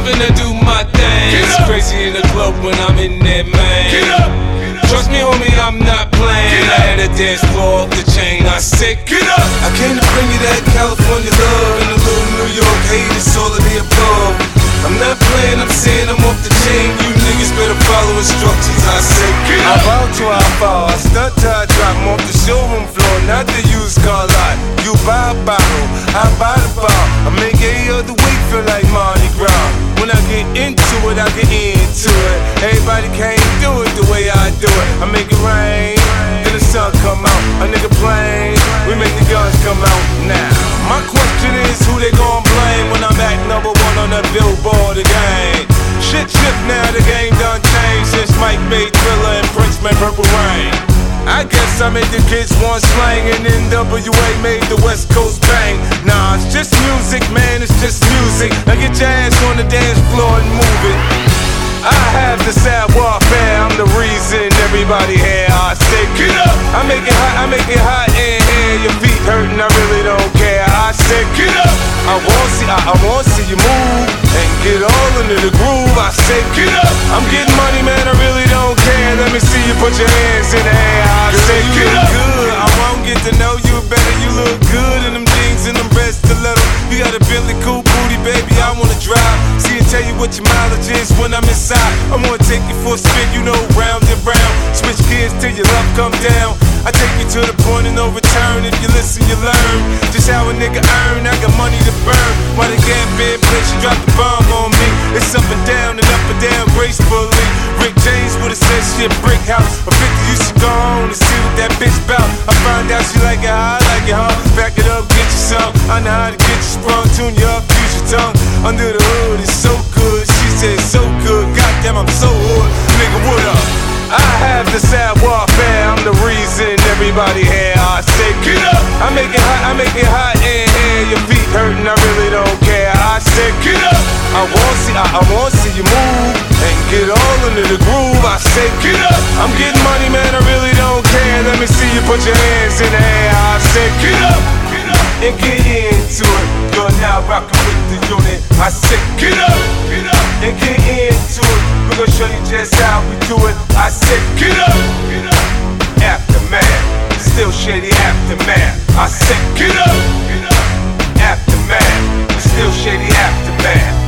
loving to do my thing. It's crazy in the club when I'm in there, man. Get up. Trust me, homie, I'm not playing. I had a dance floor off the chain. I said, Get up. I came to bring you that California love and a little New York hate. It's all of the above. I'm not playing, I'm saying I'm off the chain. You niggas better follow instructions. I say, Get I up. bow to I fall, I stunt till I drop. I'm off the showroom floor, not the used car lot. You buy a bottle, I buy the bar. I make every other week feel like Mardi Gras. When I get into it, I get into it. Everybody can't do it the way I do it. I make it rain, then the sun come out. A nigga playing, we make the guns come out now. My question is who they gon' blame when I'm at number one on the Billboard again? Shit shift now, the game done changed since Mike made Thriller and Prince made Purple Rain. I guess I made the kids want slang and NWA made the West Coast bang. Nah, it's just music, man, it's just music. Now get your ass on the dance floor and move it. I have the sad warfare, I'm the reason everybody here. I say, Get up. I make it hot in here. Your feet hurting, I really don't care. I say, Get up. I wanna see you move and get all into the groove. I say, Get up. I'm getting money, man, I really don't care. Let me see you put your hands in the air. I say, you Get look up. good. I won't get to know you better. You look good in them jeans and them red stilettos. You got a Bentley cool booty, baby. I wanna drive. See and tell you what your mileage is when I'm inside. I'm gonna take you for a spin, you know, round and round. Switch gears till your love come down. I take you to the point of no return. If you listen, you learn just how a nigga earn. I got money to burn. While the gap bed place, you drop the bomb on me. It's up and down gracefully. Rick James would've said shit, brick house. A 50 you should go on and see what that bitch bout. I find out she like it how I like it, huh? Back it up, get you some. I know how to get you sprung, tune you up, use your tongue. Under the hood, it's so good. She said so good. Goddamn, I'm so hood. Nigga, what up? I have the sad warfare, I'm the reason everybody here. I say, Get up. I make it hot in here. Your feet hurting, I really don't care. I say, Get up. I wanna see you move and get all into the groove. I say, Get up. I'm getting money, man, I really don't care. Let me see you put your hands in the air. I say, Get up. Get up. and get into it. You're now rocking with the unit. I say, Get up. Get up. and get into it. We're gonna show you just how we do it. I said, Get up. Get up. aftermath, still shady aftermath. I said, Get up. Get up. aftermath, still shady aftermath.